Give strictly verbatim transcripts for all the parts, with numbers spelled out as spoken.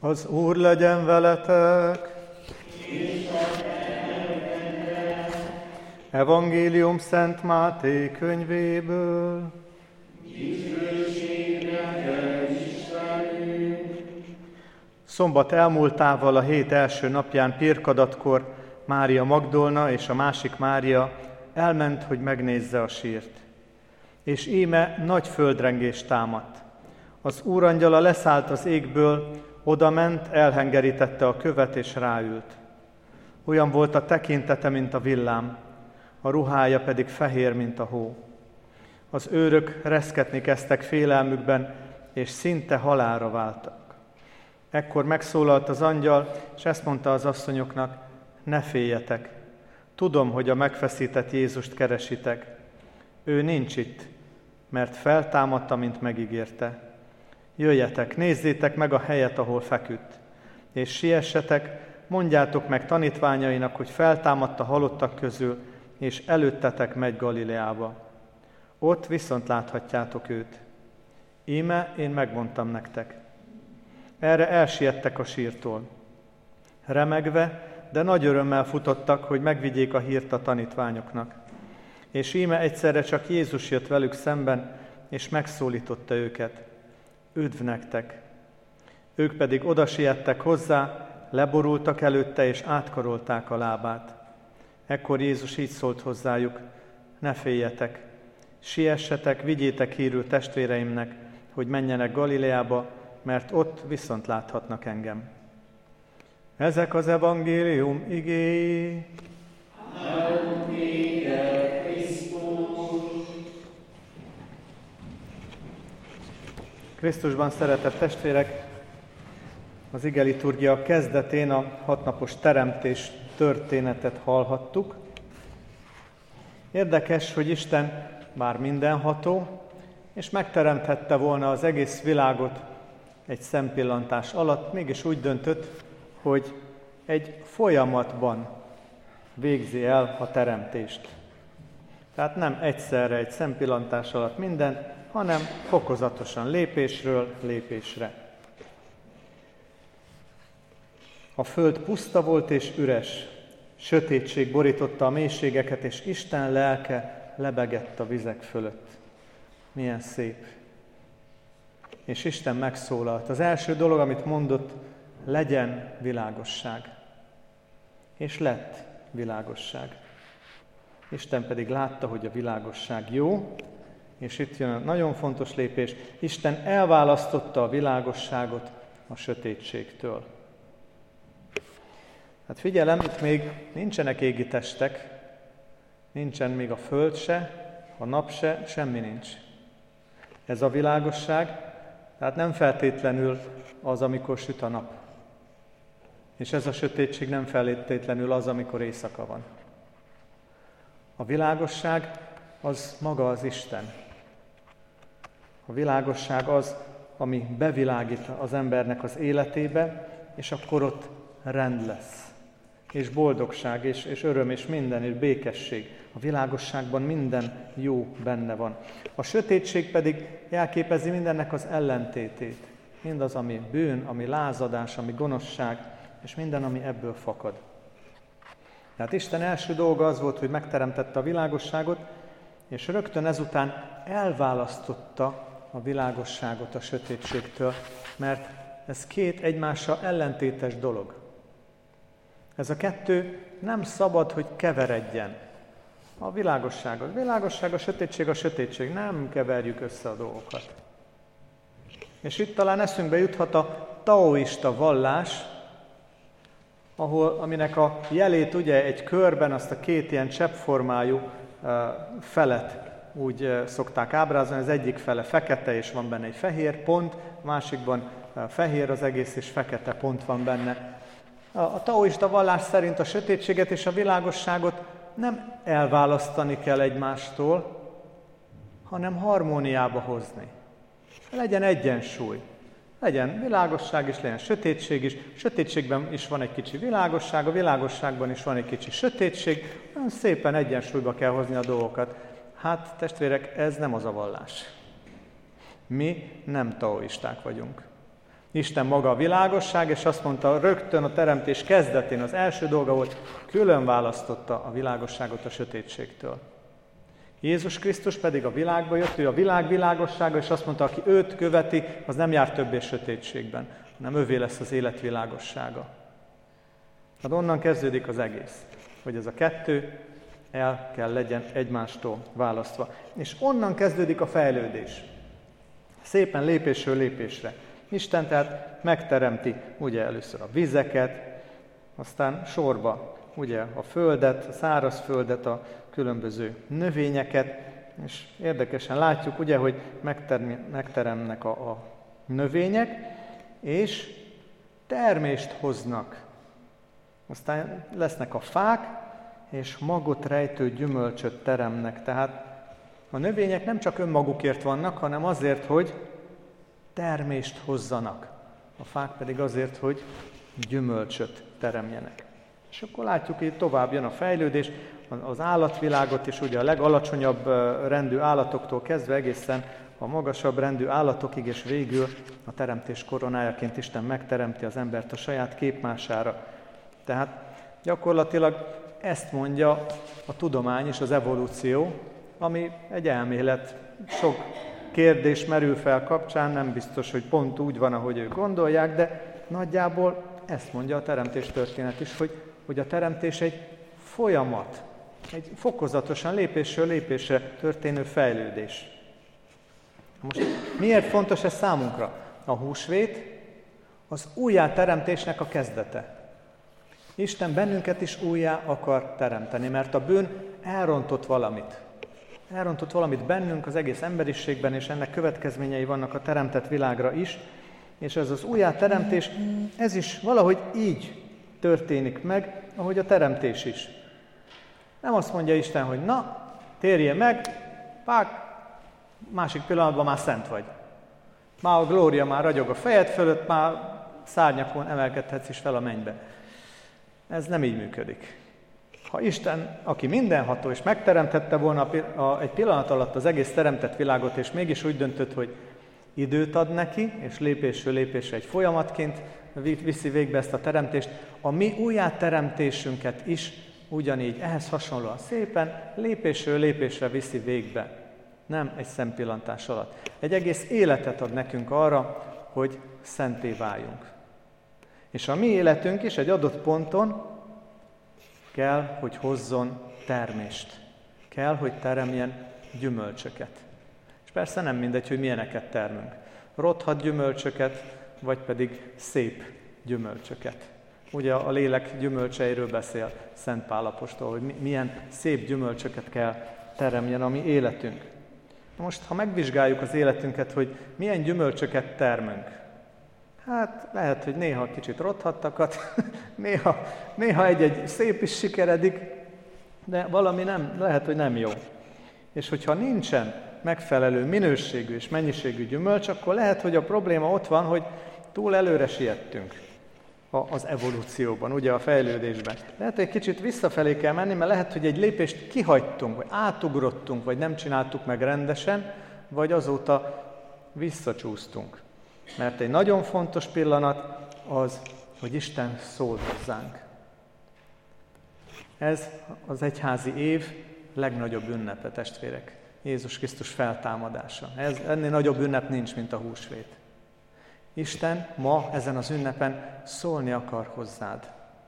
Az Úr legyen veletek! Evangélium Szent Máté könyvéből. Szombat elmúltával a hét első napján pirkadatkor Mária Magdolna és a másik Mária elment, hogy megnézze a sírt. És íme nagy földrengés támadt. Az úrangyala leszállt az égből, odament, elhengerítette a követ és ráült. Olyan volt a tekintete, mint a villám, a ruhája pedig fehér, mint a hó. Az őrök reszketni kezdtek félelmükben, és szinte halálra váltak. Ekkor megszólalt az angyal, és ezt mondta az asszonyoknak: ne féljetek, tudom, hogy a megfeszített Jézust keresitek. Ő nincs itt, mert feltámadta, mint megígérte. Jöjjetek, nézzétek meg a helyet, ahol feküdt, és siessetek, mondjátok meg tanítványainak, hogy feltámadt a halottak közül, és előttetek megy Galileába. Ott viszont láthatjátok őt. Íme én megmondtam nektek. Erre elsiettek a sírtól. Remegve, de nagy örömmel futottak, hogy megvigyék a hírt a tanítványoknak. És íme egyszerre csak Jézus jött velük szemben, és megszólította őket: üdv nektek! Ők pedig oda siettek hozzá, leborultak előtte, és átkarolták a lábát. Ekkor Jézus így szólt hozzájuk: ne féljetek! Siessetek, vigyétek hírül testvéreimnek, hogy menjenek Galileába, mert ott viszont láthatnak engem. Ezek az evangélium igéi. Krisztusban szeretett testvérek, az ige liturgia kezdetén a hatnapos teremtés történetet hallhattuk. Érdekes, hogy Isten bár mindenható, és megteremthette volna az egész világot egy szempillantás alatt, mégis úgy döntött, hogy egy folyamatban végzi el a teremtést. Tehát nem egyszerre egy szempillantás alatt minden, hanem fokozatosan, lépésről lépésre. A föld puszta volt és üres, sötétség borította a mélységeket, és Isten lelke lebegett a vizek fölött. Milyen szép! És Isten megszólalt. Az első dolog, amit mondott: legyen világosság. És lett világosság. Isten pedig látta, hogy a világosság jó, és itt jön a nagyon fontos lépés: Isten elválasztotta a világosságot a sötétségtől. Hát figyelem, itt még nincsenek égi testek, nincsen még a föld se, a nap se, semmi nincs. Ez a világosság, tehát nem feltétlenül az, amikor süt a nap. És ez a sötétség nem feltétlenül az, amikor éjszaka van. A világosság az maga az Isten. A világosság az, ami bevilágít az embernek az életébe, és akkor ott rend lesz. És boldogság, és, és öröm, és minden, és békesség. A világosságban minden jó benne van. A sötétség pedig jelképezi mindennek az ellentétét. Mindaz, ami bűn, ami lázadás, ami gonoszság, és minden, ami ebből fakad. Tehát Isten első dolga az volt, hogy megteremtette a világosságot, és rögtön ezután elválasztotta a világosságot a sötétségtől, mert ez két egymással ellentétes dolog. Ez a kettő nem szabad, hogy keveredjen. A világosság a világosság, a sötétség a sötétség. Nem keverjük össze a dolgokat. És itt talán eszünkbe juthat a taoista vallás, ahol, aminek a jelét ugye egy körben, azt a két ilyen cseppformájú uh, felet úgy uh, szokták ábrázolni. Az egyik fele fekete, és van benne egy fehér pont, a másikban uh, fehér az egész, és fekete pont van benne. A taoista vallás szerint a sötétséget és a világosságot nem elválasztani kell egymástól, hanem harmóniába hozni. Legyen egyensúly. Legyen világosság is, legyen sötétség is. Sötétségben is van egy kicsi világosság, a világosságban is van egy kicsi sötétség. Nagyon szépen egyensúlyba kell hozni a dolgokat. Hát, testvérek, ez nem az a vallás. Mi nem taoisták vagyunk. Isten maga a világosság, és azt mondta rögtön a teremtés kezdetén, az első dolga volt, külön választotta a világosságot a sötétségtől. Jézus Krisztus pedig a világba jött, ő a világ világossága, és azt mondta, aki őt követi, az nem jár többé sötétségben, hanem övé lesz az élet világossága. Hát onnan kezdődik az egész, hogy ez a kettő el kell legyen egymástól választva. És onnan kezdődik a fejlődés. Szépen lépésről lépésre. Isten tehát megteremti ugye először a vizeket, aztán sorba ugye a földet, a szárazföldet, a különböző növényeket, és érdekesen látjuk ugye, hogy megteremnek a, a növények, és termést hoznak. Aztán lesznek a fák, és magot rejtő gyümölcsöt teremnek. Tehát a növények nem csak önmagukért vannak, hanem azért, hogy termést hozzanak. A fák pedig azért, hogy gyümölcsöt teremjenek. És akkor látjuk, hogy tovább jön a fejlődés, az állatvilágot is, ugye a legalacsonyabb rendű állatoktól kezdve egészen a magasabb rendű állatokig, és végül a teremtés koronájaként Isten megteremti az embert a saját képmására. Tehát gyakorlatilag ezt mondja a tudomány és az evolúció, ami egy elmélet. Sok kérdés merül fel kapcsán, nem biztos, hogy pont úgy van, ahogy ők gondolják, de nagyjából ezt mondja a teremtés történet is, hogy, hogy a teremtés egy folyamat, egy fokozatosan lépésről lépésre történő fejlődés. Most miért fontos ez számunkra? A húsvét az újjáteremtésnek a kezdete. Isten bennünket is újjá akar teremteni, mert a bűn elrontott valamit. Elrontott valamit bennünk, az egész emberiségben, és ennek következményei vannak a teremtett világra is, és ez az újjáteremtés, ez is valahogy így történik meg, ahogy a teremtés is. Nem azt mondja Isten, hogy na, térjél meg, pák, másik pillanatban már szent vagy. Már a glória már ragyog a fejed fölött, már szárnyakon emelkedhetsz is fel a mennybe. Ez nem így működik. Ha Isten, aki mindenható, és megteremtette volna egy pillanat alatt az egész teremtett világot, és mégis úgy döntött, hogy időt ad neki, és lépésről lépésre egy folyamatként viszi végbe ezt a teremtést, a mi újjáteremtésünket is ugyanígy, ehhez hasonlóan szépen, lépésről lépésre viszi végbe. Nem egy szempillantás alatt. Egy egész életet ad nekünk arra, hogy szenté váljunk. És a mi életünk is egy adott ponton kell, hogy hozzon termést. Kell, hogy teremjen gyümölcsöket. És persze nem mindegy, hogy milyeneket termünk. Rothadt gyümölcsöket, vagy pedig szép gyümölcsöket. Ugye a lélek gyümölcseiről beszél Szent Pál apostol, hogy milyen szép gyümölcsöket kell teremjen a mi életünk. Most, ha megvizsgáljuk az életünket, hogy milyen gyümölcsöket termünk, hát lehet, hogy néha kicsit rothattakat, néha, néha egy-egy szép is sikeredik, de valami nem, lehet, hogy nem jó. És hogyha nincsen megfelelő minőségű és mennyiségű gyümölcs, akkor lehet, hogy a probléma ott van, hogy túl előre siettünk az evolúcióban, ugye a fejlődésben. Lehet, hogy egy kicsit visszafelé kell menni, mert lehet, hogy egy lépést kihagytunk, vagy átugrottunk, vagy nem csináltuk meg rendesen, vagy azóta visszacsúsztunk. Mert egy nagyon fontos pillanat az, hogy Isten szól hozzánk. Ez az egyházi év legnagyobb ünnepe, testvérek. Jézus Krisztus feltámadása. Ez, ennél nagyobb ünnep nincs, mint a húsvét. Isten ma ezen az ünnepen szólni akar hozzád.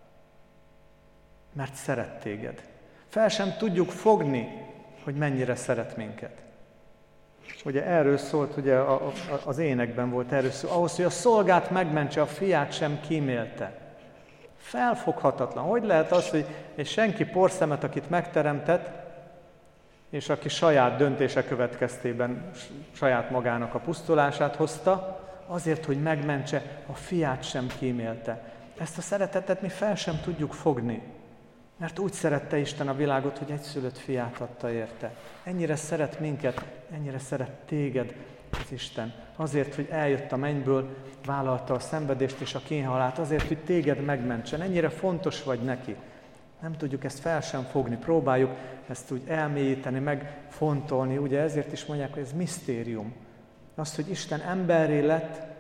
Mert szeret téged. Fel sem tudjuk fogni, hogy mennyire szeret minket. Ugye erről szólt, ugye a, a, az énekben volt erről szó, ahhoz, hogy a szolgát megmentse, a fiát sem kímélte. Felfoghatatlan. Hogy lehet az, hogy egy senki porszemet, akit megteremtett, és aki saját döntése következtében saját magának a pusztulását hozta, azért, hogy megmentse, a fiát sem kímélte. Ezt a szeretetet mi fel sem tudjuk fogni. Mert úgy szerette Isten a világot, hogy egyszülött fiát adta érte. Ennyire szeret minket, ennyire szeret téged az Isten. Azért, hogy eljött a mennyből, vállalta a szenvedést és a kínhalált, azért, hogy téged megmentsen. Ennyire fontos vagy neki. Nem tudjuk ezt fel sem fogni, próbáljuk ezt úgy elmélyíteni, megfontolni. Ugye ezért is mondják, hogy ez misztérium. Az, hogy Isten emberré lett,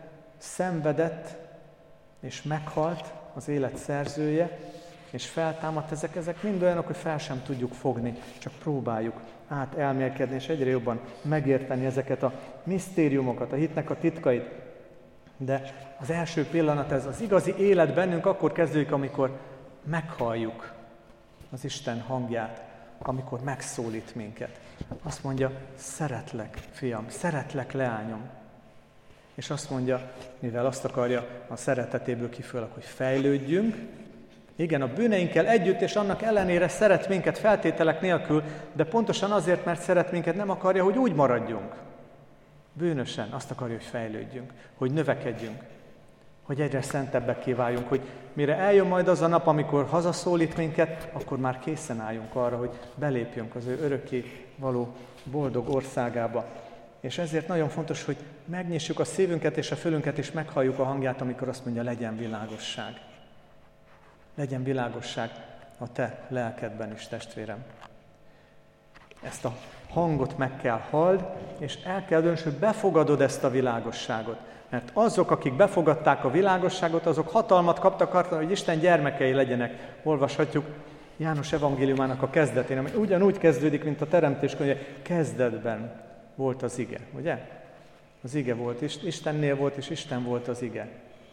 szenvedett és meghalt az élet szerzője, és feltámadt, ezek, ezek mind olyanok, hogy fel sem tudjuk fogni, csak próbáljuk át elmélkedni, és egyre jobban megérteni ezeket a misztériumokat, a hitnek a titkait. De az első pillanat, ez az igazi élet bennünk akkor kezdődik, amikor meghalljuk az Isten hangját, amikor megszólít minket. Azt mondja, szeretlek, fiam, szeretlek, leányom. És azt mondja, mivel azt akarja a szeretetéből kifolyólag, hogy fejlődjünk, igen, a bűneinkkel együtt, és annak ellenére szeret minket feltételek nélkül, de pontosan azért, mert szeret minket, nem akarja, hogy úgy maradjunk. Bűnösen azt akarja, hogy fejlődjünk, hogy növekedjünk, hogy egyre szentebbeké váljunk, hogy mire eljön majd az a nap, amikor hazaszólít minket, akkor már készen álljunk arra, hogy belépjünk az ő örökké való boldog országába. És ezért nagyon fontos, hogy megnyissuk a szívünket és a fülünket, és meghalljuk a hangját, amikor azt mondja, legyen világosság. Legyen világosság a te lelkedben is, testvérem. Ezt a hangot meg kell halld, és el kell döntsd, hogy befogadod ezt a világosságot. Mert azok, akik befogadták a világosságot, azok hatalmat kaptak arra, hogy Isten gyermekei legyenek. Olvashatjuk János evangéliumának a kezdetén, ami ugyanúgy kezdődik, mint a teremtés könyve. Kezdetben volt az ige, ugye? Az ige volt, Istennél volt, és Isten volt az ige.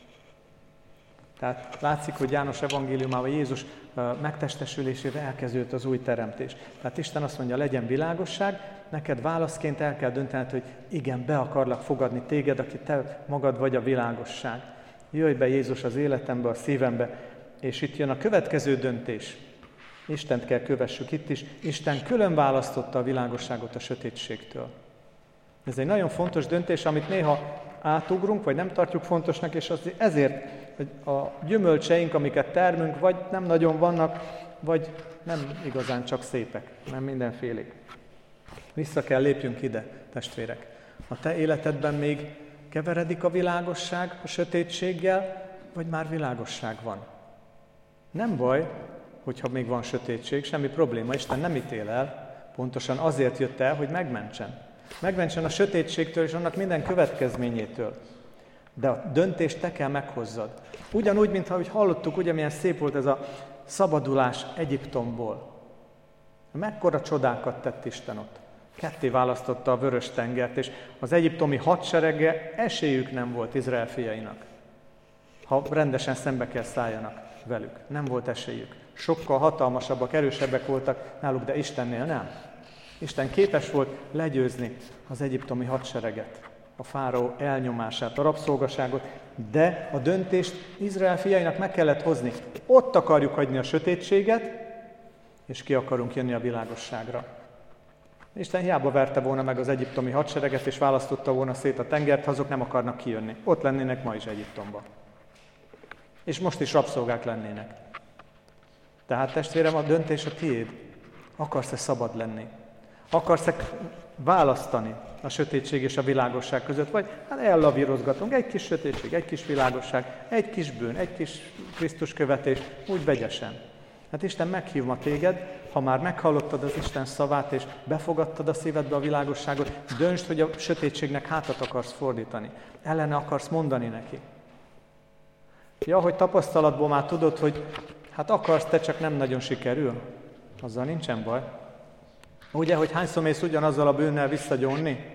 Tehát látszik, hogy János evangéliumában Jézus megtestesülésével elkezdődött az új teremtés. Tehát Isten azt mondja, legyen világosság, neked válaszként el kell döntened, hogy igen, be akarlak fogadni téged, aki te magad vagy a világosság. Jöjj be Jézus az életembe, a szívembe, és itt jön a következő döntés. Istent kell kövessük itt is. Isten külön választotta a világosságot a sötétségtől. Ez egy nagyon fontos döntés, amit néha átugrunk, vagy nem tartjuk fontosnak, és ezért a gyümölcseink, amiket termünk, vagy nem nagyon vannak, vagy nem igazán csak szépek, nem mindenfélék. Vissza kell lépjünk ide, testvérek. A te életedben még keveredik a világosság a sötétséggel, vagy már világosság van? Nem baj, hogyha még van sötétség, semmi probléma, Isten nem ítél el, pontosan azért jött el, hogy megmentsen. Megmentsen a sötétségtől és annak minden következményétől. De a döntést te kell meghozzad. Ugyanúgy, mintha ahogy hallottuk, ugye milyen szép volt ez a szabadulás Egyiptomból. Mekkora csodákat tett Isten ott. Ketté választotta a Vörös-tengert, és az egyiptomi hadserege esélyük nem volt Izrael fiainak. Ha rendesen szembe kell szálljanak velük. Nem volt esélyük. Sokkal hatalmasabbak, erősebbek voltak náluk, de Istennél nem. Isten képes volt legyőzni az egyiptomi hadsereget, a fáraó elnyomását, a rabszolgaságot, de a döntést Izrael fiainak meg kellett hozni. Ott akarjuk hagyni a sötétséget, és ki akarunk jönni a világosságra. Isten hiába verte volna meg az egyiptomi hadsereget, és választotta volna szét a tengert, azok nem akarnak kijönni. Ott lennének ma is Egyiptomban. És most is rabszolgák lennének. Tehát testvérem, a döntés a tiéd. Akarsz-e szabad lenni? Akarsz-e választani a sötétség és a világosság között? Vagy hát ellavírozgatunk, egy kis sötétség, egy kis világosság, egy kis bűn, egy kis Krisztus követés, úgy vegyesen. Hát Isten meghív ma téged, ha már meghallottad az Isten szavát, és befogadtad a szívedbe a világosságot, döntsd, hogy a sötétségnek hátat akarsz fordítani. Ellene akarsz mondani neki. Ja, hogy tapasztalatból már tudod, hogy hát akarsz, te csak nem nagyon sikerül. Azzal nincsen baj. Ugye, hogy hányszor mész ugyanazzal a bűnnel visszagyónni?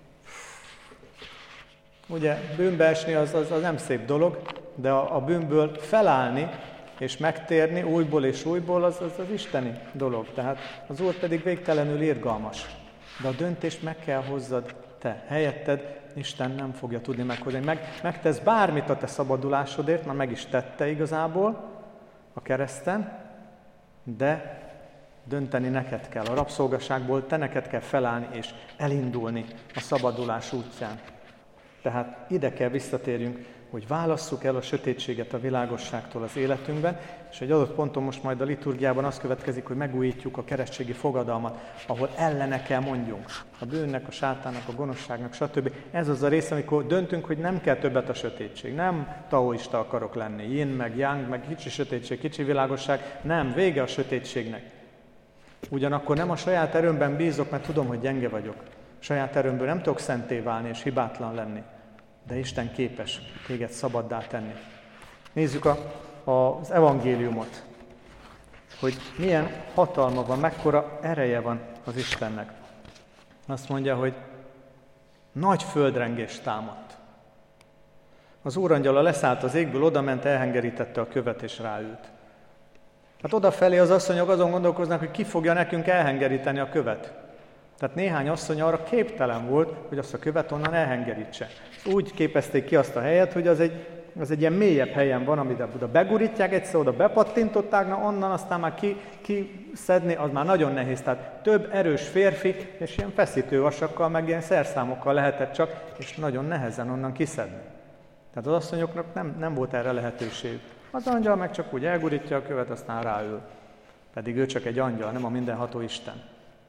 Ugye, bűnbe esni az, az, az nem szép dolog, de a, a bűnből felállni és megtérni újból és újból, az, az az isteni dolog. Tehát az Úr pedig végtelenül irgalmas. De a döntést meg kell hozzad te. Helyetted Isten nem fogja tudni meghozni. Meg, megtesz bármit a te szabadulásodért, már meg is tette igazából a kereszten, de dönteni neked kell. A rabszolgaságból te neked kell felállni és elindulni a szabadulás útján. Tehát ide kell visszatérjünk, hogy válasszuk el a sötétséget a világosságtól az életünkben, és egy adott ponton most majd a liturgiában az következik, hogy megújítjuk a keresztségi fogadalmat, ahol ellene kell mondjunk. A bűnnek, a sátának, a gonoszságnak, stb. Ez az a rész, amikor döntünk, hogy nem kell többet a sötétség. Nem taoista akarok lenni, yin, meg yang, meg kicsi sötétség, kicsi világosság. Nem, vége a sötétségnek. Ugyanakkor nem a saját erőmben bízok, mert tudom, hogy gyenge vagyok. Saját erőmből nem tudok szenté válni és hibátlan lenni. de Isten képes téged szabaddá tenni. Nézzük a, a, az evangéliumot, hogy milyen hatalma van, mekkora ereje van az Istennek. Azt mondja, hogy nagy földrengés támadt. Az úrangyala leszállt az égből, odament, elhengerítette a követ és ráült. Hát odafelé az asszonyok azon gondolkoznak, hogy ki fogja nekünk elhengeríteni a követ. Tehát néhány asszony arra képtelen volt, hogy azt a követ onnan elhengerítse. Úgy képezték ki azt a helyet, hogy az egy, az egy ilyen mélyebb helyen van, amit oda begurítják, egyszer oda bepattintották, na onnan aztán már ki, ki szedni, az már nagyon nehéz. Tehát több erős férfi, és ilyen feszítővasakkal, meg ilyen szerszámokkal lehetett csak, és nagyon nehezen onnan kiszedni. Tehát az asszonyoknak nem, nem volt erre lehetőség. Az angyal meg csak úgy elgurítja a követ, aztán ráül. Pedig ő csak egy angyal, nem a mindenható Isten.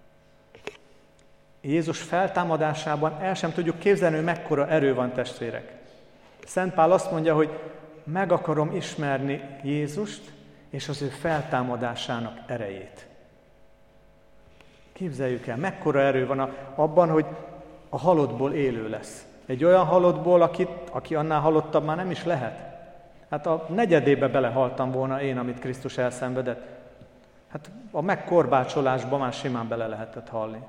Jézus feltámadásában el sem tudjuk képzelni, hogy mekkora erő van, testvérek. Szent Pál azt mondja, hogy meg akarom ismerni Jézust és az ő feltámadásának erejét. Képzeljük el, mekkora erő van abban, hogy a halottból élő lesz. Egy olyan halottból, akit, aki annál halottabb már nem is lehet. Hát a negyedébe belehaltam volna én, amit Krisztus elszenvedett. Hát a megkorbácsolásba már simán bele lehetett halni.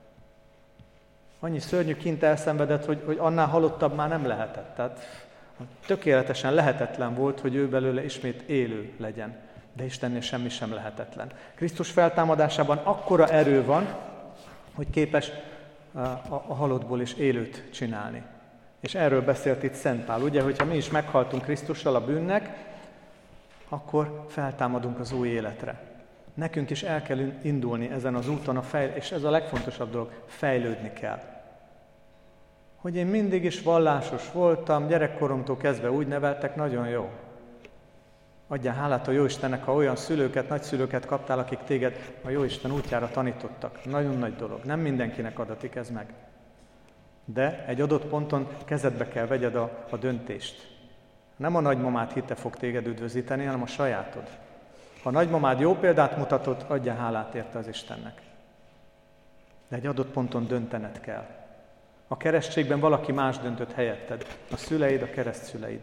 Annyi szörnyű kint elszenvedett, hogy, hogy annál halottabb már nem lehetett. Tehát tökéletesen lehetetlen volt, hogy ő belőle ismét élő legyen. De Istennél semmi sem lehetetlen. Krisztus feltámadásában akkora erő van, hogy képes a, a, a halottból is élőt csinálni. És erről beszélt itt Szent Pál, ugye, hogyha mi is meghaltunk Krisztussal a bűnnek, akkor feltámadunk az új életre. Nekünk is el kell indulni ezen az úton, a fejl- és ez a legfontosabb dolog, fejlődni kell. Hogy én mindig is vallásos voltam, gyerekkoromtól kezdve úgy neveltek, nagyon jó. Adjál hálát a Jóistennek, ha olyan szülőket, nagyszülőket kaptál, akik téged a Jóisten útjára tanítottak. Nagyon nagy dolog, nem mindenkinek adatik ez meg. De egy adott ponton kezedbe kell vegyed a, a döntést. Nem a nagymamád hite fog téged üdvözíteni, hanem a sajátod. Ha a nagymamád jó példát mutatott, adjál hálát érte az Istennek. De egy adott ponton döntened kell. A keresztségben valaki más döntött helyetted. A szüleid, a keresztszüleid.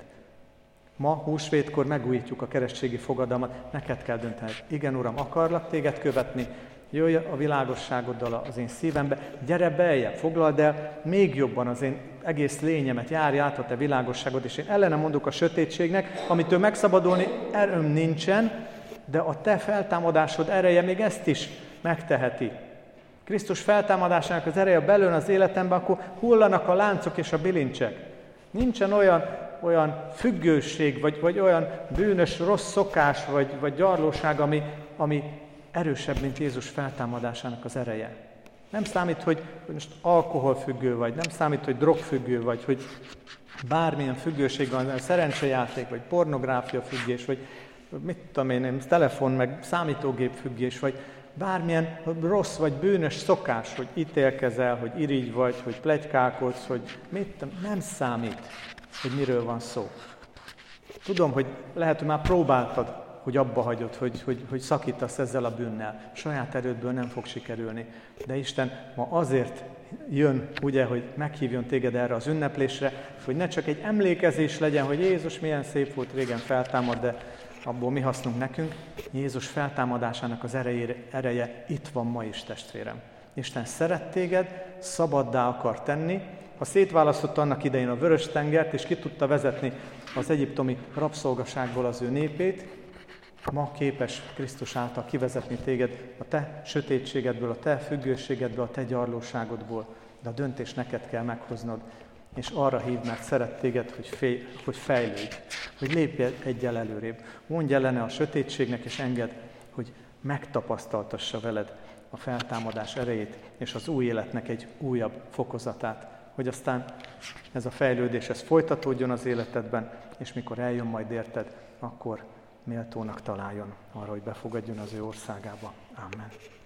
Ma, húsvétkor megújítjuk a keresztségi fogadalmat, neked kell döntened. Igen, Uram, akarlak téged követni, jöjj a világosságoddal az én szívembe, gyere beljebb, foglald el még jobban az én egész lényemet, járj át a te világosságod, és én ellenem mondok a sötétségnek, amitől megszabadulni erőm nincsen, de a te feltámadásod ereje még ezt is megteheti. Krisztus feltámadásának az ereje belőle az életemben, akkor hullanak a láncok és a bilincsek. Nincsen olyan, olyan függőség, vagy, vagy olyan bűnös, rossz szokás, vagy, vagy gyarlóság, ami, ami erősebb, mint Jézus feltámadásának az ereje. Nem számít, hogy most alkoholfüggő vagy, nem számít, hogy drogfüggő vagy, hogy bármilyen függőség van, szerencsejáték, vagy pornográfia függés, vagy mit tudom én, telefon, meg számítógép függés, vagy bármilyen rossz vagy bűnös szokás, hogy ítélkezel, hogy irigy vagy, hogy pletykálkodsz, hogy mit, nem számít, hogy miről van szó. Tudom, hogy lehet, hogy már próbáltad, hogy abba hagyod, hogy, hogy, hogy szakítasz ezzel a bűnnel. Saját erődből nem fog sikerülni. De Isten ma azért jön, ugye, hogy meghívjon téged erre az ünneplésre, hogy ne csak egy emlékezés legyen, hogy Jézus milyen szép volt, régen feltámad, de abból mi hasznunk nekünk. Jézus feltámadásának az ereje, ereje itt van ma is, testvérem. Isten szeret téged, szabaddá akar tenni. Ha szétválasztotta annak idején a Vörös-tengert, és ki tudta vezetni az egyiptomi rabszolgaságból az ő népét, ma képes Krisztus által kivezetni téged a te sötétségedből, a te függőségedből, a te gyarlóságodból. De a döntés neked kell meghoznod. És arra hív, mert szeret téged, hogy, fél, hogy fejlődj, hogy lépj egyel előrébb. Mondj ellene a sötétségnek, és engedd, hogy megtapasztaltassa veled a feltámadás erejét, és az új életnek egy újabb fokozatát, hogy aztán ez a fejlődés, ez folytatódjon az életedben, és mikor eljön majd érted, akkor méltónak találjon arra, hogy befogadjon az ő országába. Amen.